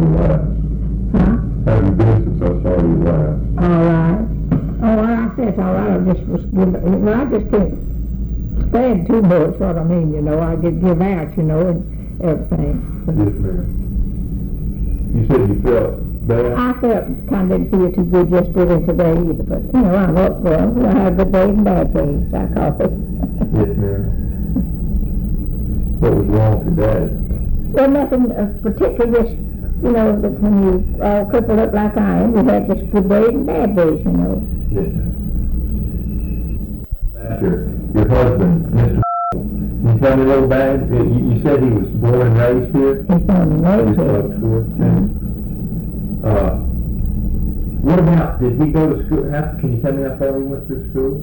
you last? Huh? How have you been since I saw you last? All right. Oh, well, I said all right. I just was giving, well, I just can't stand too much, what I mean, you know. I just give out, you know, and everything. Yes, ma'am. You said you felt bad? I felt kind of didn't feel too good yesterday and today either, but, you know, I'm up for it. I have good days and bad days, I call it. Yes, ma'am. What was wrong today? Well, nothing particular, just, you know, that when you all crippled up like I am, you had just good days and bad days, you know. Yes, ma'am. Your husband, Mr. Can you tell me a little about him? You said he was born and raised here? He's born and raised here. What about, did he go to school? Can you tell me how far he went through school?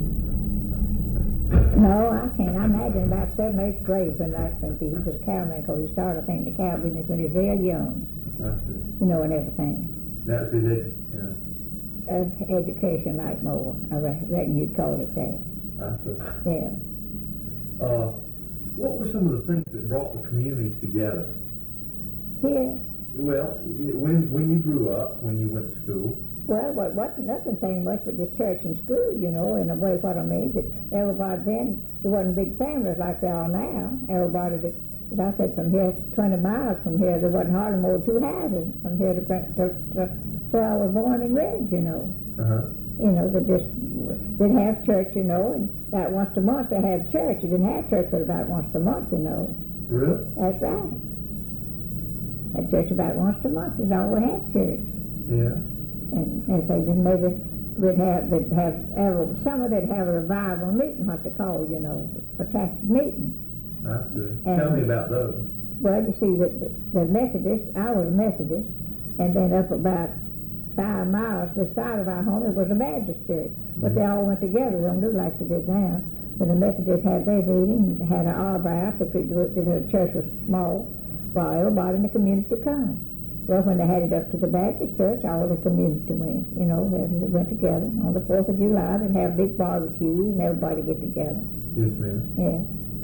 No, I can't. I imagine about 7th, 8th grade when he was a cowman, because he started, I think, the cow business when he was very young. I see. You know, and everything. That was his Education, like more. I reckon you'd call it that. I see. Yeah. What were some of the things that brought the community together? Here? Well, when you grew up, when you went to school. Well, what wasn't nothing thing much but just church and school, you know, in a way, what I mean, that everybody then, there wasn't big families like there are now. Everybody that, as I said, from here, 20 miles from here, there wasn't hardly more than 2 houses from here to where I was born and raised, you know. Uh-huh. You know, they'd have church, you know, and about once a month they have church. You didn't have church but about once a month, you know. Really? That's right. Had church about once a month is all we had church. Yeah. And if they then maybe some of they'd have a revival meeting, what they call, you know, protracted meeting. I see. Tell me about those. Well, you see, the Methodist, I was a Methodist, and then up about 5 miles this side of our home, it was a Baptist church. But they all went together. They don't do like they did now. When the Methodists had their meeting, had an arbor out, the church was small, well, everybody in the community come. Well, when they had it up to the Baptist church, all the community went, you know, they went together. On the 4th of July, they'd have big barbecues and everybody get together. Yes, ma'am. Yeah.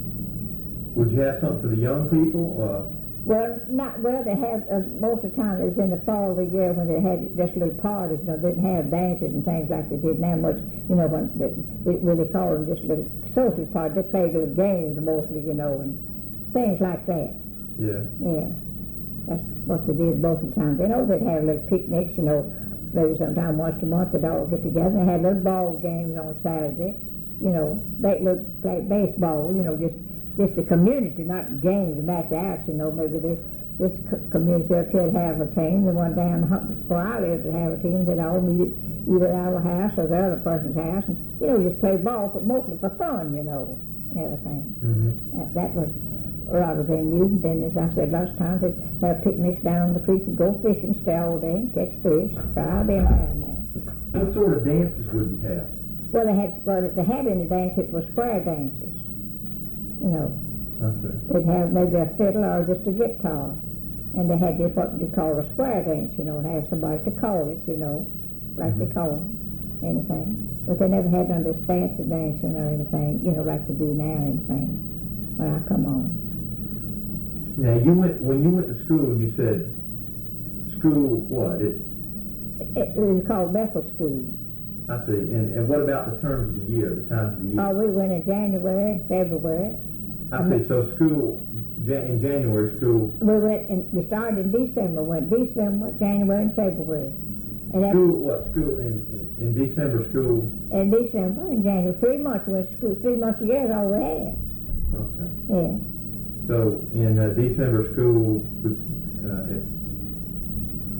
Would you have something for the young people? Well, they have, most of the time it was in the fall of the year when they had just little parties, you know, they didn't have dances and things like they did now much, you know, when they call them just little social parties. They played little games mostly, you know, and things like that. Yeah. Yeah. That's what they did most of the time. They know they'd have little picnics, you know, maybe sometime once a month they'd all get together. They had little ball games on Saturday, you know, play baseball, you know, just the community, not games and match outs, you know. Maybe this community up here would have a team, the one down where I lived would have a team. They'd all meet at either our house or the other person's house, and, you know, just play ball, but mostly for fun, you know, and everything. Mm-hmm. That was a lot of their music. Then, as I said last time, they'd have picnics down on the creek and go fishing, stay all day and catch fish, try them down there. What sort of dances would you have? Well, if they had any dance, it was square dances. You know, Okay. they'd have maybe a fiddle or just a guitar, and they had just what you call a square dance, you know, and have somebody to call it, you know, like they call anything. But they never had none of this fancy dancing or anything, you know, like they do now, anything. When I come on. Now, when you went to school, you said school what? It was called Bethel School. I see. And what about the terms of the year, the times of the year? Oh, we went in January, February. I see. So school, in January, school... We started in December. Went December, January, and February. And school, what? School, in December, school? In December, in January. 3 months we went to school. 3 months a year is all we had. Okay. Yeah. So in December, school